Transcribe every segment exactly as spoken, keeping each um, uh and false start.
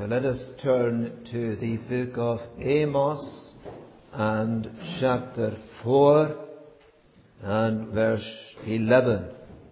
Now let us turn to the book of Amos and chapter four and verse eleven.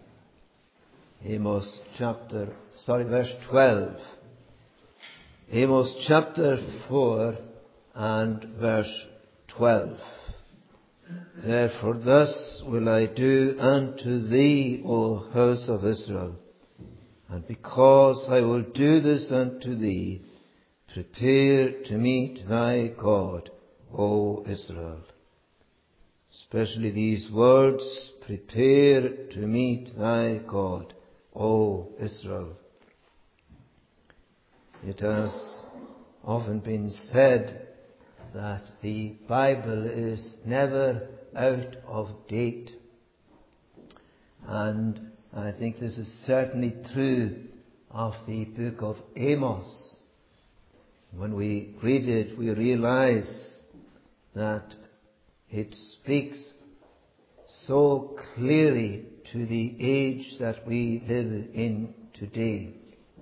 Amos chapter, sorry, verse twelve. Amos chapter four and verse twelve. Therefore thus will I do unto thee, O house of Israel, and because I will do this unto thee, prepare to meet thy God, O Israel. Especially these words, prepare to meet thy God, O Israel. It has often been said that the Bible is never out of date. And I think this is certainly true of the book of Amos. When we read it, we realize that it speaks so clearly to the age that we live in today.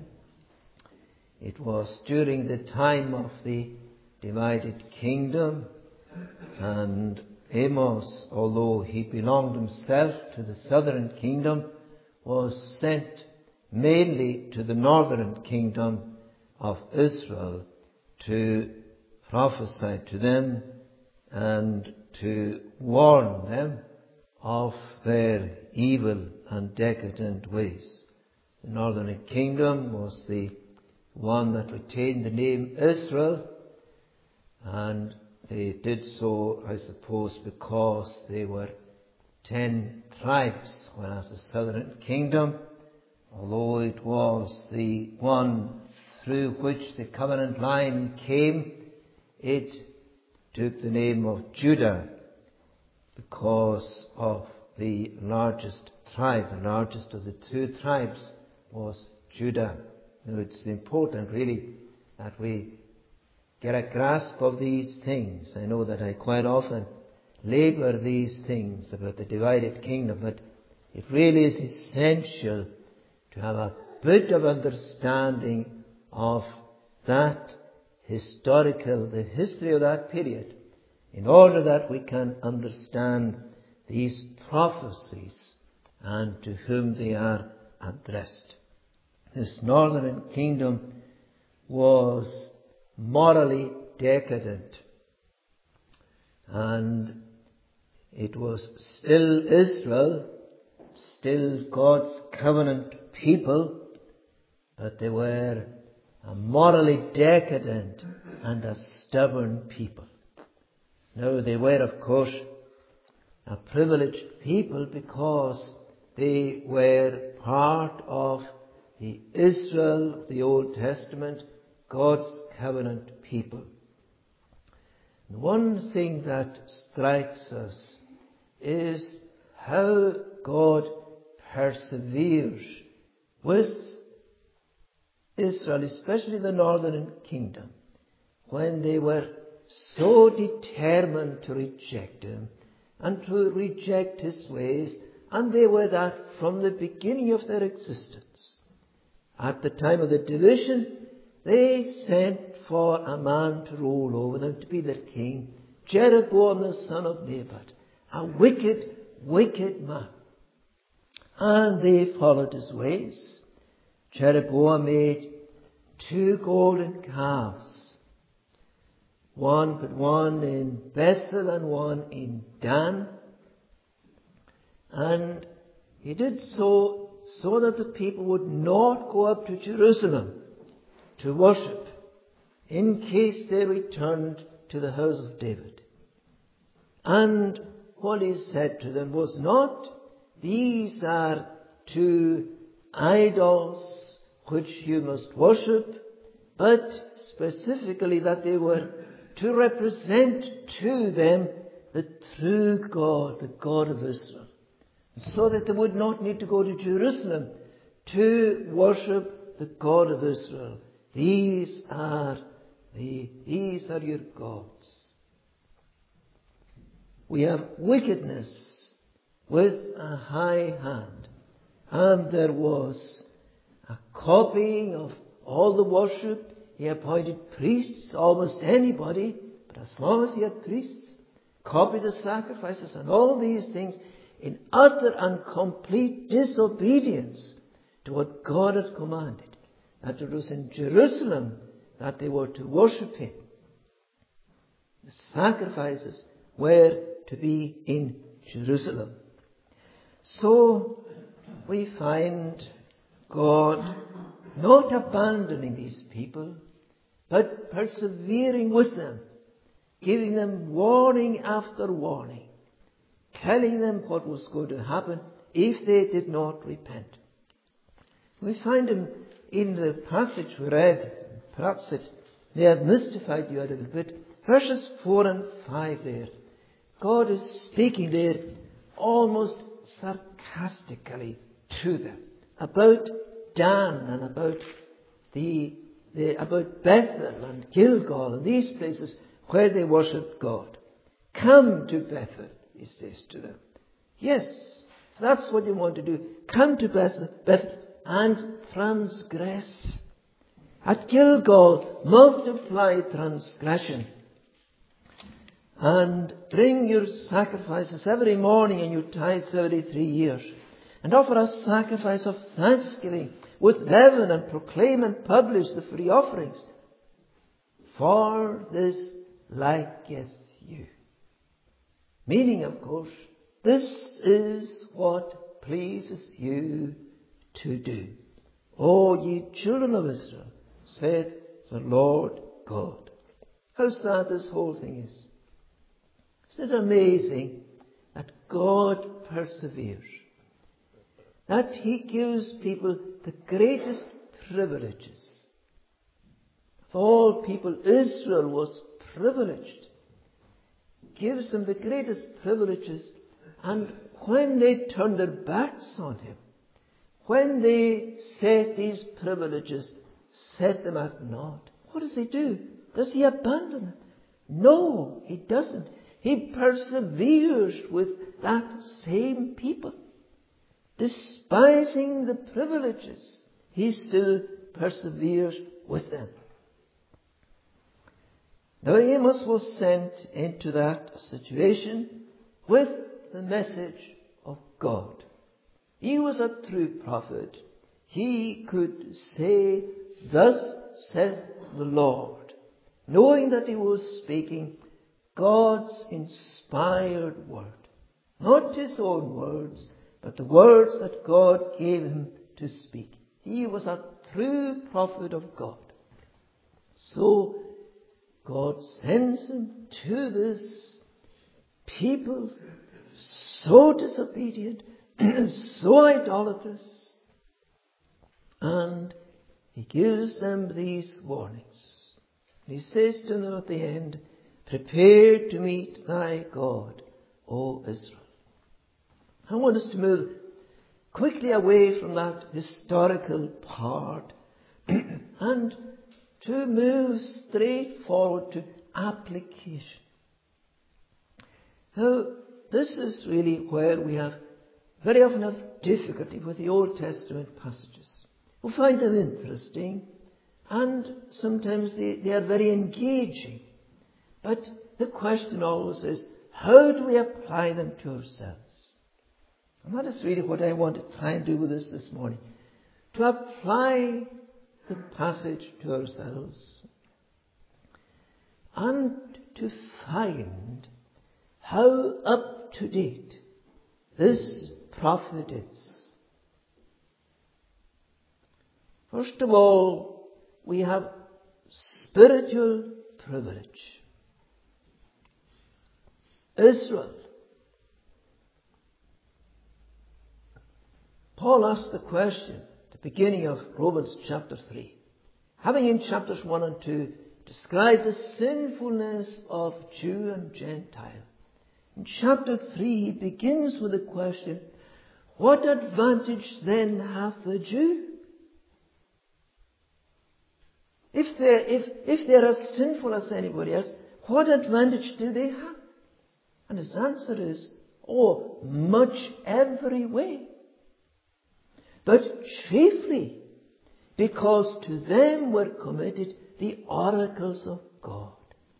It was during the time of the divided kingdom, and Amos, although he belonged himself to the southern kingdom, was sent mainly to the northern kingdom of Israel to prophesy to them and to warn them of their evil and decadent ways. The northern kingdom was the one that retained the name Israel, and they did so, I suppose, because they were ten tribes, whereas the southern kingdom, although it was the one through which the covenant line came, it took the name of Judah because of the largest tribe. The largest of the two tribes was Judah. Now, it's important really that we get a grasp of these things. I know that I quite often labour these things about the divided kingdom, but it really is essential to have a bit of understanding of that historical, the history of that period, in order that we can understand these prophecies and to whom they are addressed. This northern kingdom was morally decadent, and it was still Israel, still God's covenant people, but they were a morally decadent and a stubborn people. Now, they were, of course, a privileged people because they were part of the Israel of the Old Testament, God's covenant people. And one thing that strikes us is how God perseveres with Israel, especially the northern kingdom, when they were so determined to reject Him and to reject His ways, and they were that from the beginning of their existence. At the time of the division, they sent for a man to rule over them, to be their king, Jeroboam the son of Nebat, a wicked, wicked man. And they followed his ways. Jeroboam made two golden calves, one but one in Bethel and one in Dan. And he did so so that the people would not go up to Jerusalem to worship in case they returned to the house of David. And what he said to them was not, these are two idols which you must worship, but specifically that they were to represent to them the true God, the God of Israel, so that they would not need to go to Jerusalem to worship the God of Israel. These are the, these are your gods. We have wickedness with a high hand, and there was a copying of all the worship he appointed priests, almost anybody, but as long as he had priests, copied the sacrifices and all these things in utter and complete disobedience to what God had commanded, that it was in Jerusalem that they were to worship him. The sacrifices were to be in Jerusalem. So we find God not abandoning these people, but persevering with them, giving them warning after warning, telling them what was going to happen if they did not repent. We find him in the passage we read. Perhaps it may have mystified you a little bit. Verses four and five there. God is speaking there almost sarcastically to them about Dan and about the, the about Bethel and Gilgal and these places where they worshipped God. Come to Bethel, he says to them. Yes, if that's what you want to do, come to Bethel, Bethel and transgress. At Gilgal, multiply transgression. And bring your sacrifices every morning and your tithes every three years. And offer a sacrifice of thanksgiving with leaven and proclaim and publish the free offerings. For this liketh you. Meaning, of course, this is what pleases you to do. O ye children of Israel, saith the Lord God. How sad this whole thing is. Isn't it amazing that God perseveres? That he gives people the greatest privileges. Of all people, Israel was privileged. Gives them the greatest privileges, and when they turn their backs on him, when they set these privileges, set them at naught, what does he do? Does he abandon them? No, he doesn't. He perseveres with that same people. Despising the privileges, he still perseveres with them. Now Amos was sent into that situation with the message of God. He was a true prophet. He could say, "Thus saith the Lord," knowing that he was speaking God's inspired word. Not his own words, but the words that God gave him to speak. He was a true prophet of God. So God sends him to this people so disobedient, so idolatrous, and he gives them these warnings. He says to them at the end, "Prepare to meet thy God, O Israel." I want us to move quickly away from that historical part and to move straight forward to application. Now, this is really where we have very often have difficulty with the Old Testament passages. We find them interesting, and sometimes they, they are very engaging. But the question always is, how do we apply them to ourselves? And that is really what I want to try and do with us this morning. To apply the passage to ourselves. And to find how up to date this prophet is. First of all, we have spiritual privilege. Israel. Paul asked the question at the beginning of Romans chapter three. Having in chapters one and two described the sinfulness of Jew and Gentile. In chapter three he begins with the question, what advantage then hath the Jew? If they're, if, if they're as sinful as anybody else, what advantage do they have? And his answer is, oh, much every way. But chiefly because to them were committed the oracles of God.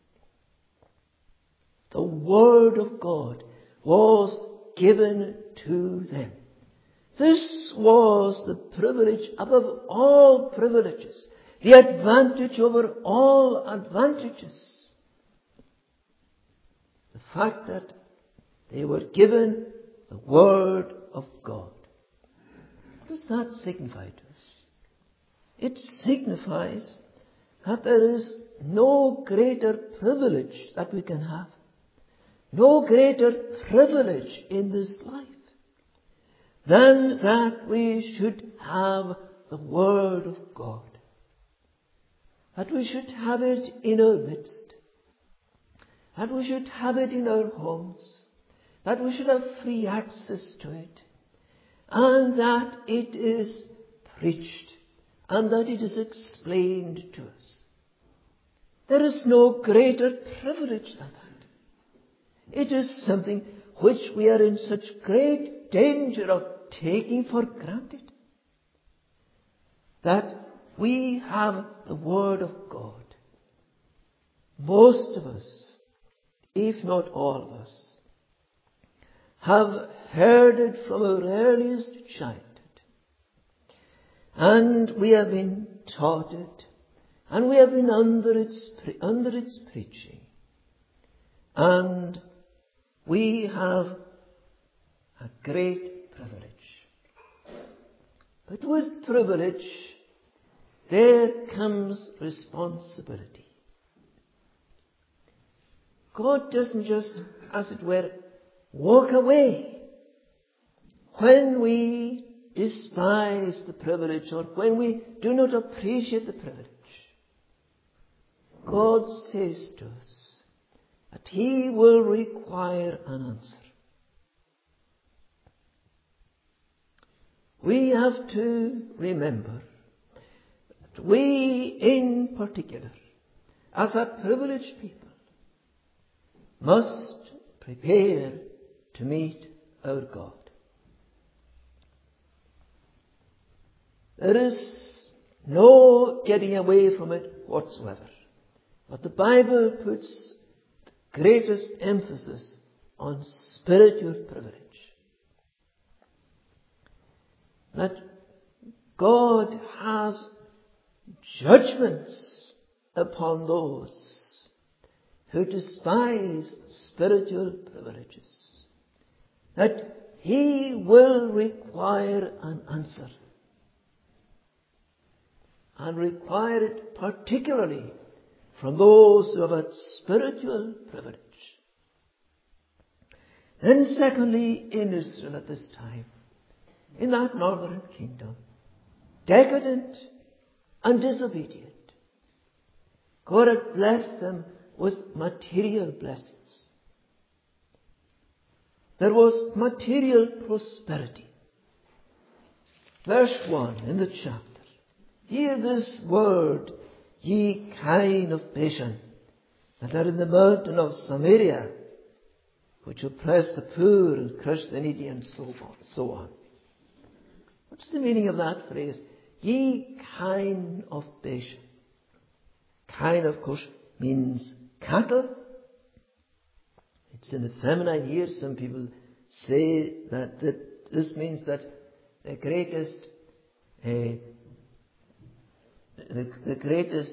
The Word of God was given to them. This was the privilege above all privileges, the advantage over all advantages. The fact that they were given the Word of God. What does that signify to us? It signifies that there is no greater privilege that we can have, no greater privilege in this life than that we should have the Word of God, that we should have it in our midst, that we should have it in our homes, that we should have free access to it, and that it is preached, and that it is explained to us. There is no greater privilege than that. It is something which we are in such great danger of taking for granted, that we have the Word of God. Most of us, if not all of us, have heard it from our earliest childhood, and we have been taught it, and we have been under its under its preaching, and we have a great privilege. But with privilege, there comes responsibility. God doesn't just, as it were, walk away when we despise the privilege or when we do not appreciate the privilege. God says to us that He will require an answer. We have to remember that we in particular, as a privileged people, must prepare to meet our God. There is no getting away from it whatsoever. But the Bible puts the greatest emphasis on spiritual privilege. That God has judgments upon those who despise spiritual privileges. That He will require an answer. And require it particularly from those who have a spiritual privilege. Then secondly, in Israel at this time, in that northern kingdom, decadent and disobedient, God had blessed them with material blessings. There was material prosperity. Verse one in the chapter. Hear this word, ye kine of Bashan, that are in the mountain of Samaria, which oppress the poor and crush the needy, and so on. So on. What's the meaning of that phrase? Ye kine of Bashan. Kine, of course, means cattle. It's in the feminine here. Some people say that, that this means that the greatest uh, The, the greatest,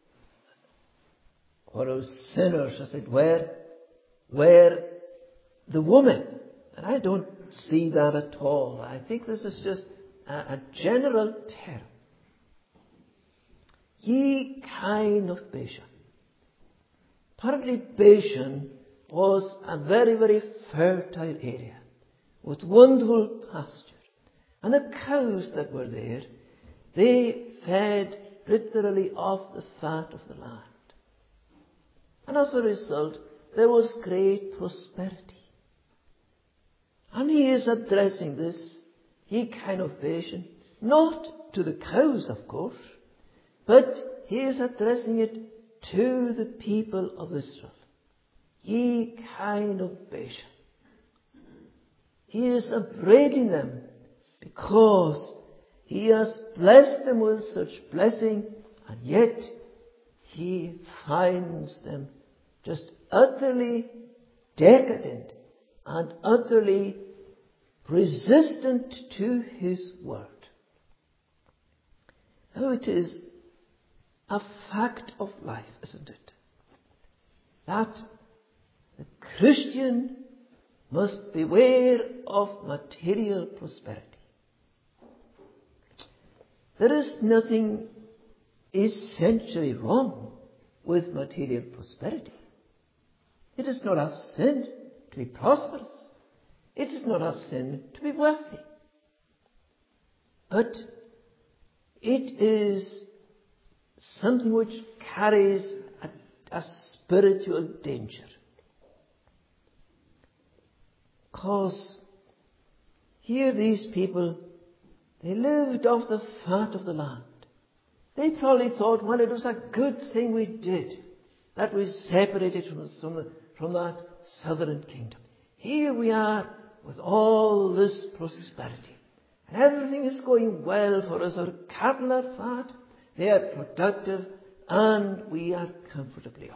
or sinners, as it were, were the woman. And I don't see that at all. I think this is just a, a general term. Ye kine of Bashan. Apparently Bashan was a very, very fertile area with wonderful pasture. And the cows that were there, they fed literally off the fat of the land. And as a result, there was great prosperity. And he is addressing this, ye kine of Bashan, not to the cows, of course, but he is addressing it to the people of Israel. Ye kine of Bashan. He is upbraiding them because He has blessed them with such blessing, and yet he finds them just utterly decadent and utterly resistant to his word. Now it is a fact of life, isn't it, that the Christian must beware of material prosperity. There is nothing essentially wrong with material prosperity. It is not a sin to be prosperous. It is not a sin to be wealthy. But it is something which carries a, a spiritual danger. Because here these people, they lived off the fat of the land. They probably thought, well, it was a good thing we did, that we separated from, from, the, from that southern kingdom. Here we are with all this prosperity. And everything is going well for us. Our cattle are fat, they are productive, and we are comfortably off.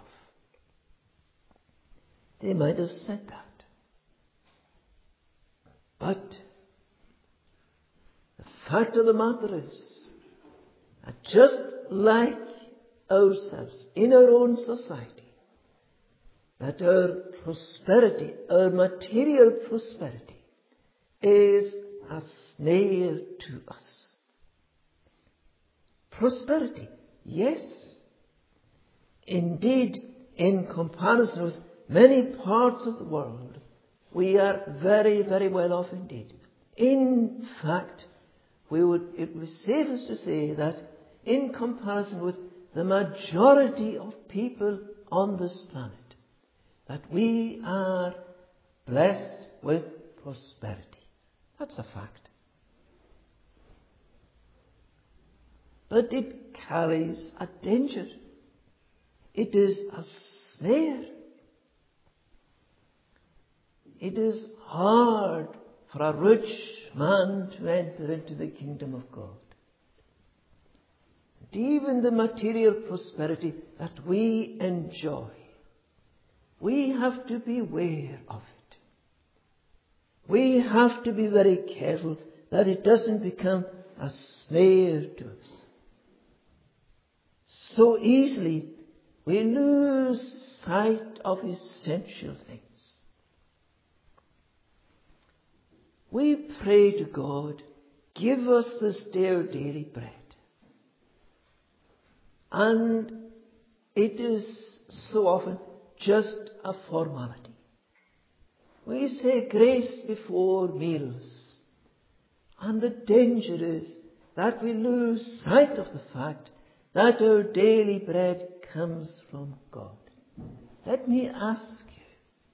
They might have said that. But the fact of the matter is that just like ourselves in our own society, that our prosperity, our material prosperity, is a snare to us. Prosperity, yes. Indeed, in comparison with many parts of the world, we are very, very well off indeed. In fact, we would, it would be safest to say that in comparison with the majority of people on this planet, that we are blessed with prosperity. That's a fact. But it carries a danger. It is a snare. It is hard for a rich man to enter into the kingdom of God. And even the material prosperity that we enjoy, we have to beware of it. We have to be very careful that it doesn't become a snare to us. So easily we lose sight of essential things. We pray to God, give us this day our daily bread. And it is so often just a formality. We say grace before meals. And the danger is that we lose sight of the fact that our daily bread comes from God. Let me ask you,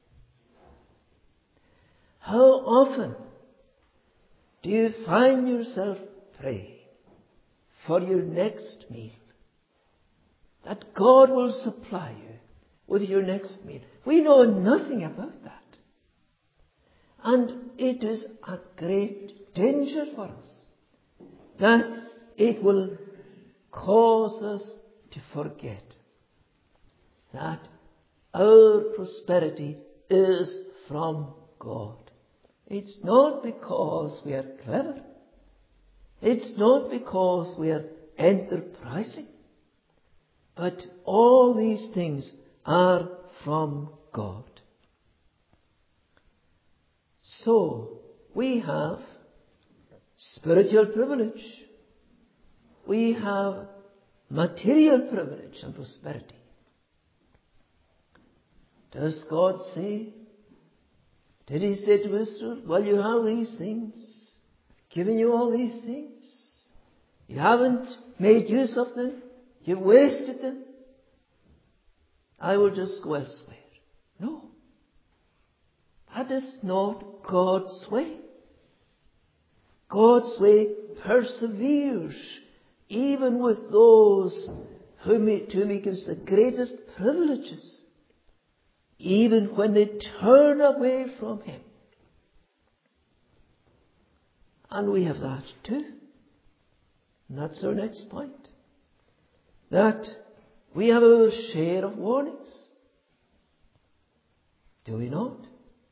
how often do you find yourself praying for your next meal, that God will supply you with your next meal? We know nothing about that. And it is a great danger for us that it will cause us to forget that our prosperity is from God. It's not because we are clever. It's not because we are enterprising. But all these things are from God. So, we have spiritual privilege. We have material privilege and prosperity. Does God say, did He say to Israel, well, you have these things, I've given you all these things, you haven't made use of them, you've wasted them, I will just go elsewhere? No. That is not God's way. God's way perseveres even with those whom He, to whom He gives the greatest privileges, even when they turn away from Him. And we have that too. And that's our next point. That we have our share of warnings. Do we not?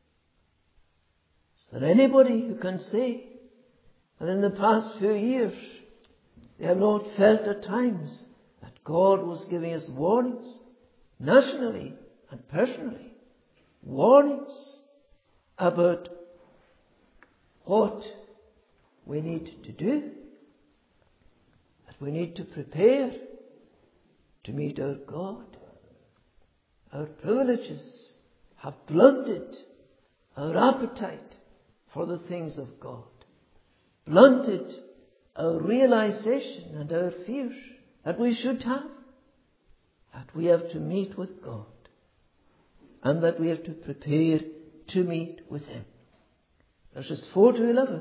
Is there anybody who can say that in the past few years they have not felt at times that God was giving us warnings, nationally and personally, warnings about what we need to do, that we need to prepare to meet our God? Our privileges have blunted our appetite for the things of God, blunted our realization and our fear that we should have, that we have to meet with God and that we have to prepare to meet with Him. Verses four to eleven.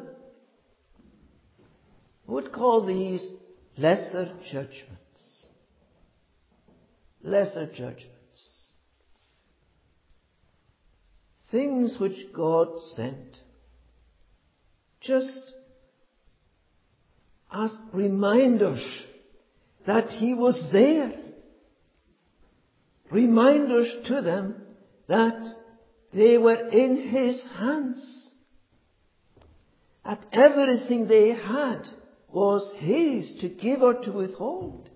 I would call these lesser judgments. Lesser judgments. Things which God sent just as reminders that He was there. Reminders to them that they were in His hands. That everything they had was His to give or to withhold.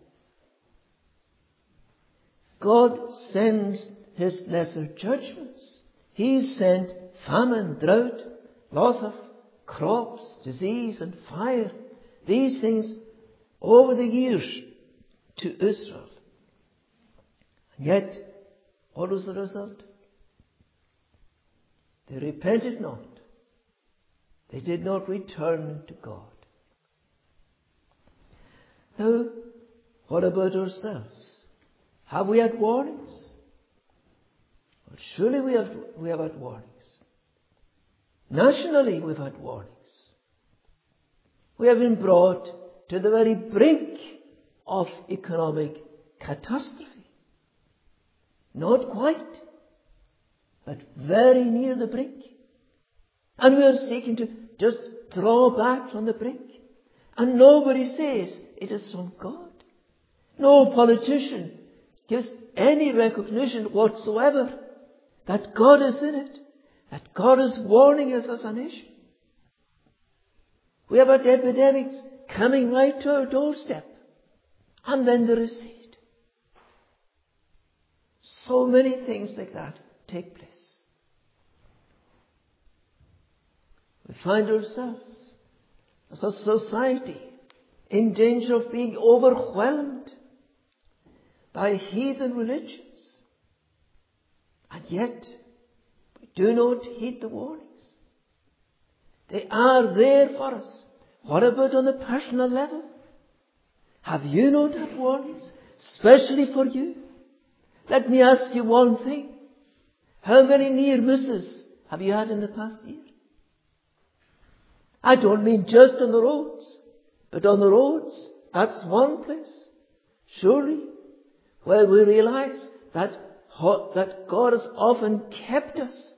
God sends His lesser judgments. He sent famine, drought, loss of crops, disease and fire. These things over the years to Israel. And yet, what was the result? They repented not. They did not return to God. Now, what about ourselves? Have we had warnings? Well, surely we have, we have had warnings. Nationally, we've had warnings. We have been brought to the very brink of economic catastrophe. Not quite, but very near the brink. And we are seeking to just draw back from the brink. And nobody says it is from God. No politician gives any recognition whatsoever that God is in it, that God is warning us as a nation. We have had epidemics coming right to our doorstep, and then they recede. So many things like that take place. We find ourselves as a society in danger of being overwhelmed by heathen religions. And yet, we do not heed the warnings. They are there for us. What about on a personal level? Have you not had warnings, especially for you? Let me ask you one thing. How many near misses have you had in the past year? I don't mean just on the roads, but on the roads, that's one place. Surely, where we realize that, that God has often kept us.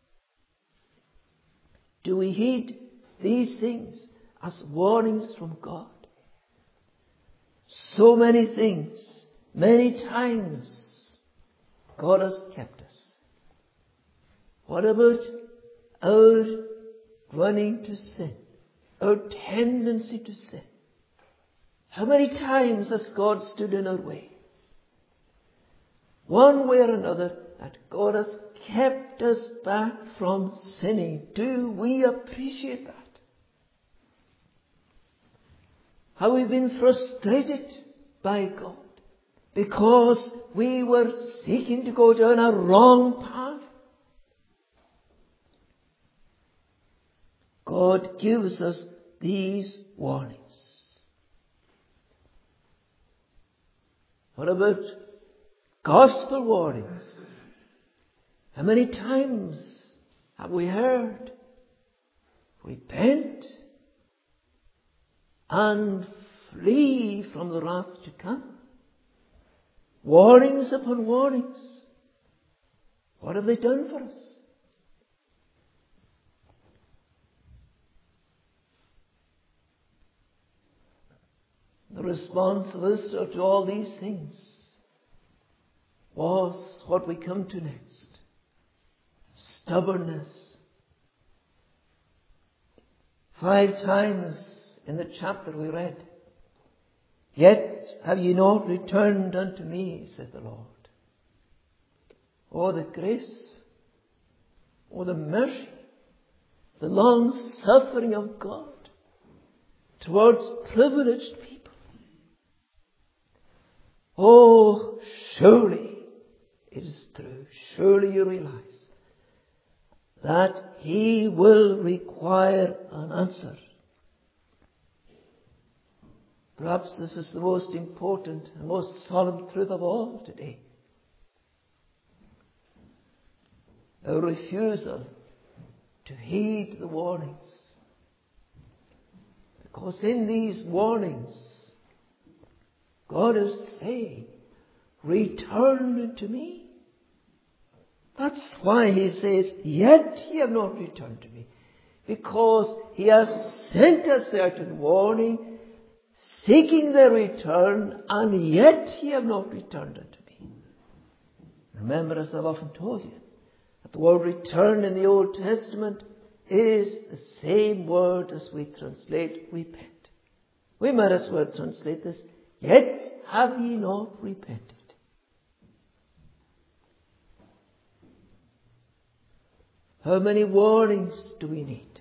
Do we heed these things as warnings from God? So many things, many times, God has kept us. What about our running to sin, our tendency to sin? How many times has God stood in our way? One way or another, that God has kept us back from sinning. Do we appreciate that? Have we been frustrated by God because we were seeking to go down a wrong path? God gives us these warnings. What about gospel warnings? How many times have we heard? Repent and flee from the wrath to come. Warnings upon warnings. What have they done for us? The response of Israel to all these things was what we come to next. Stubbornness. Five times in the chapter we read, "Yet have ye not returned unto me, said the Lord." Oh, the grace, oh, the mercy, the long suffering of God towards privileged people. Oh, surely it is true. Surely you realize that He will require an answer. Perhaps this is the most important and most solemn truth of all today. A refusal to heed the warnings. Because in these warnings, God is saying, return to me. That's why He says, yet ye have not returned to me. Because He has sent a certain warning, seeking their return, and yet ye have not returned unto me. Remember, as I've often told you, that the word return in the Old Testament is the same word as we translate repent. We might as well translate this, yet have ye not repented. How many warnings do we need?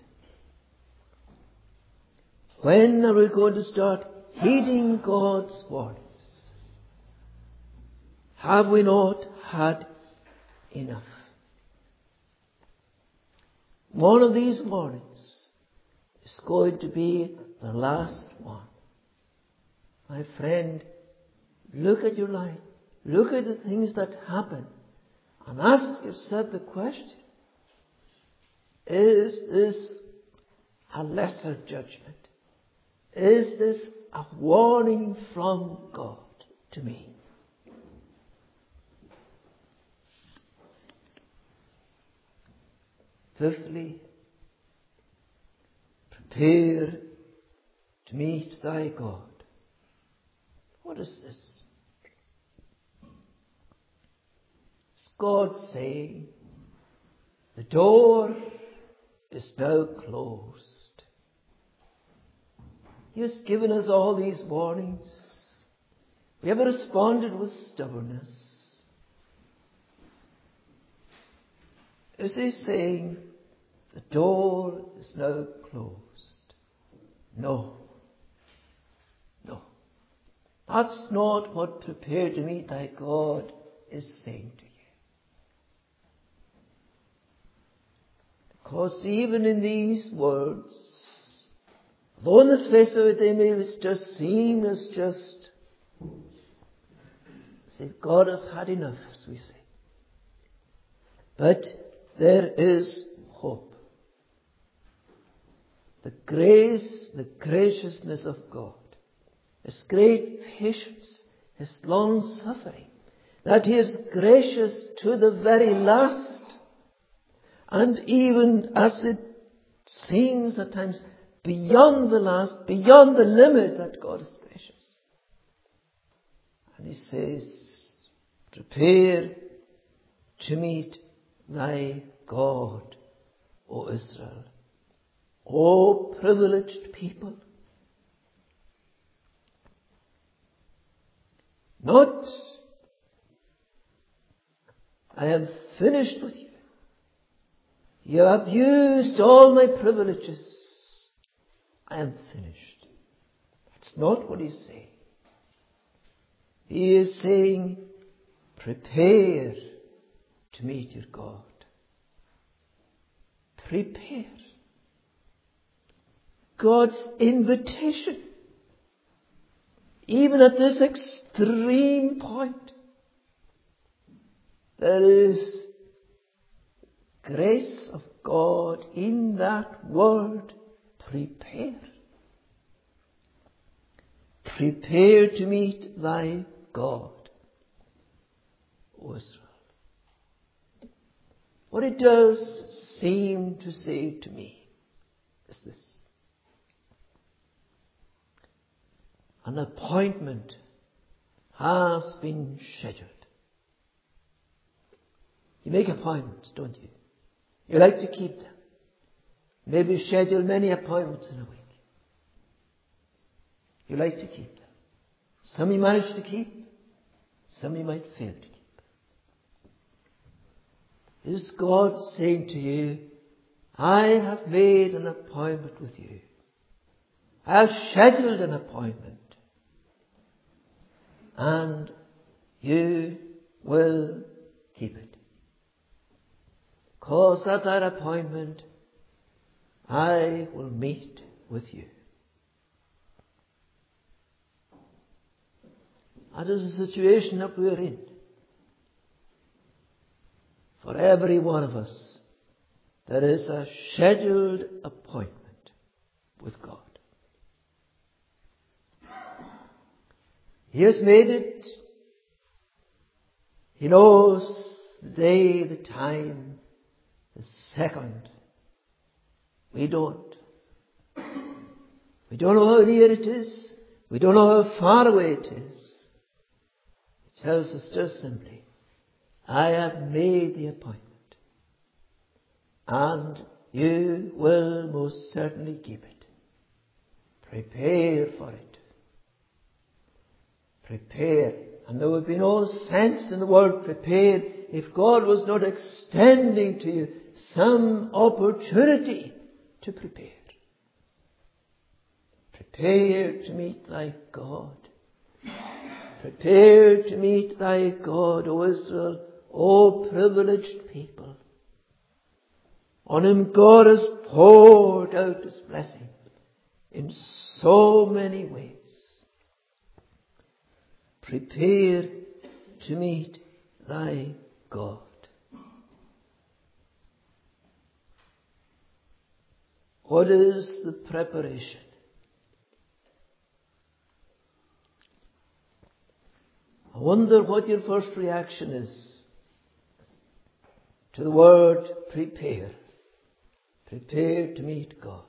When are we going to start heeding God's warnings? Have we not had enough? One of these warnings is going to be the last one. My friend, look at your life. Look at the things that happen. And ask yourself the question, is this a lesser judgment? Is this a warning from God to me? Fifthly, prepare to meet thy God. What is this? Is God saying, the door is now closed? He has given us all these warnings. We have responded with stubbornness. Is He saying, the door is now closed? No. No. That's not what prepare to meet thy God is saying to you. Because even in these words, though on the face of it they may just seem as just as if God has had enough, as we say. But there is hope. The grace, the graciousness of God, His great patience, His long suffering, that He is gracious to the very last, and even as it seems at times beyond the last, beyond the limit, that God is gracious. And He says, prepare to meet thy God, O Israel. O privileged people. Not, I am finished with you. You have used all my privileges. I am finished. That's not what He's saying. He is saying, prepare to meet your God. Prepare. God's invitation, even at this extreme point, there is grace of God in that word, prepare. Prepare to meet thy God, O Israel. What it does seem to say to me is this. An appointment has been scheduled. You make appointments, don't you? You like to keep them. Maybe schedule many appointments in a week. You like to keep them. Some you manage to keep, some you might fail to keep. Is God saying to you, I have made an appointment with you. I have scheduled an appointment. And you will keep it. Because at that appointment, I will meet with you. That is the situation that we are in. For every one of us, there is a scheduled appointment with God. He has made it. He knows the day, the time, the second. We don't. We don't know how near it is. We don't know how far away it is. He tells us just simply, I have made the appointment. And you will most certainly keep it. Prepare for it. Prepare. And there would be no sense in the word prepare if God was not extending to you some opportunity to prepare. Prepare to meet thy God. Prepare to meet thy God, O Israel, O privileged people, on whom God has poured out His blessing in so many ways. Prepare to meet thy God. What is the preparation? I wonder what your first reaction is to the word prepare. Prepare to meet God.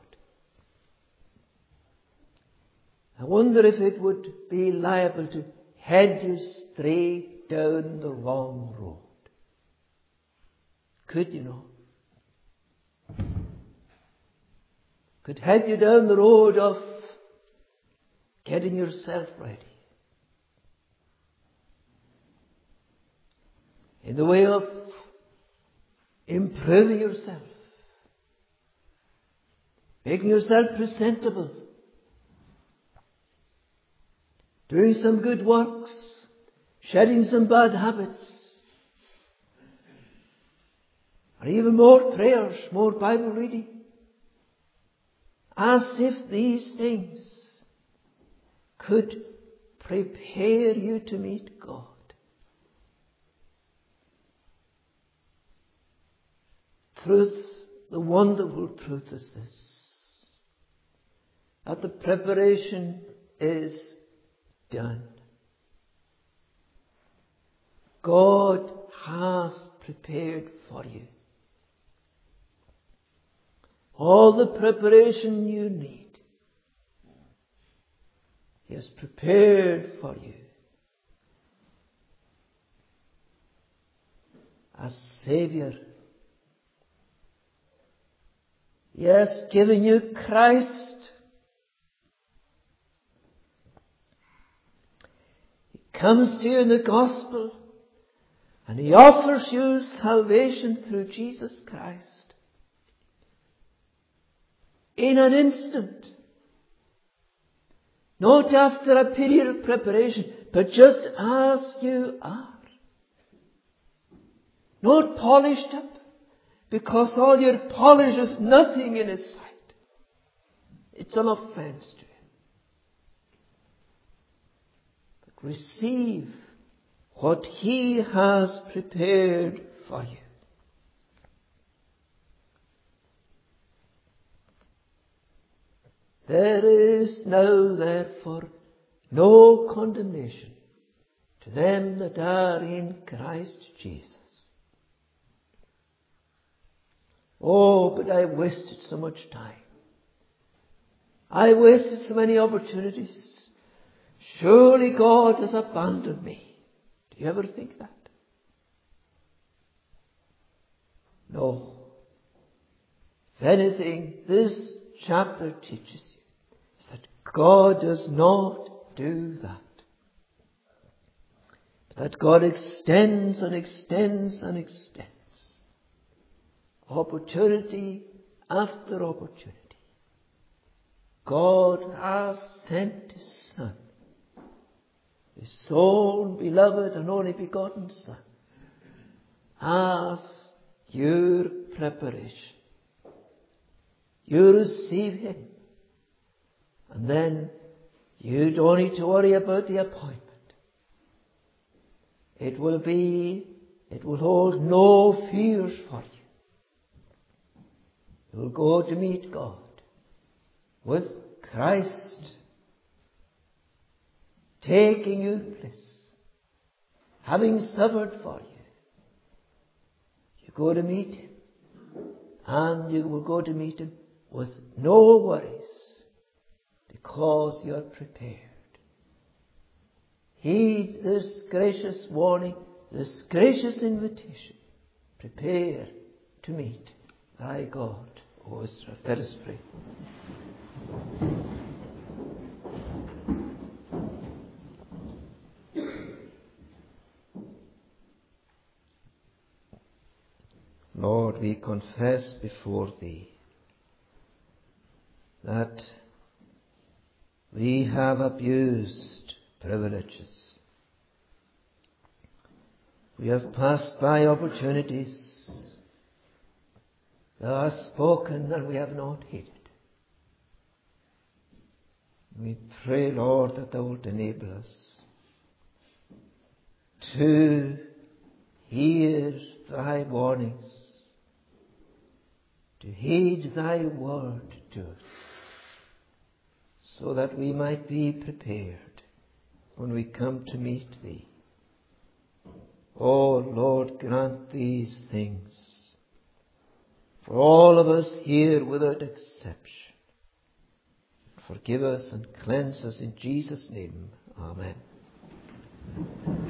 I wonder if it would be liable to head you straight down the wrong road. Could you know? Could head you down the road of getting yourself ready. In the way of improving yourself. Making yourself presentable. Doing some good works. Shedding some bad habits. Or even more prayers, more Bible reading. As if these things could prepare you to meet God. Truth, the wonderful truth is this, that the preparation is done. God has prepared for you all the preparation you need. He has prepared for you as Savior. He has given you Christ. He comes to you in the gospel and He offers you salvation through Jesus Christ. In an instant. Not after a period of preparation, but just as you are. Not polished up, because all your polish is nothing in His sight. It's an offense to Him. But receive what He has prepared for you. There is now, therefore, no condemnation to them that are in Christ Jesus. Oh, but I wasted so much time. I wasted so many opportunities surely God has abandoned me. Do you ever think that? No. If anything, this chapter teaches you is that God does not do that. That God extends and extends and extends. Opportunity after opportunity. God has sent His Son, His own beloved and only begotten Son, as your preparation. You receive Him, and then you don't need to worry about the appointment. It will be, it will hold no fears for you. You will go to meet God with Christ taking your place, having suffered for you. You go to meet Him, and you will go to meet Him with no worries, because you are prepared. Heed this gracious warning, this gracious invitation. Prepare to meet thy God, O Israel. Let us pray. Lord, we confess before Thee that we have abused privileges. We have passed by opportunities. Thou hast spoken and we have not heeded. We pray, Lord, that Thou wilt enable us to hear Thy warnings, to heed Thy word to us, so that we might be prepared when we come to meet Thee. Oh Lord, grant these things for all of us here without exception. Forgive us and cleanse us in Jesus' name. Amen.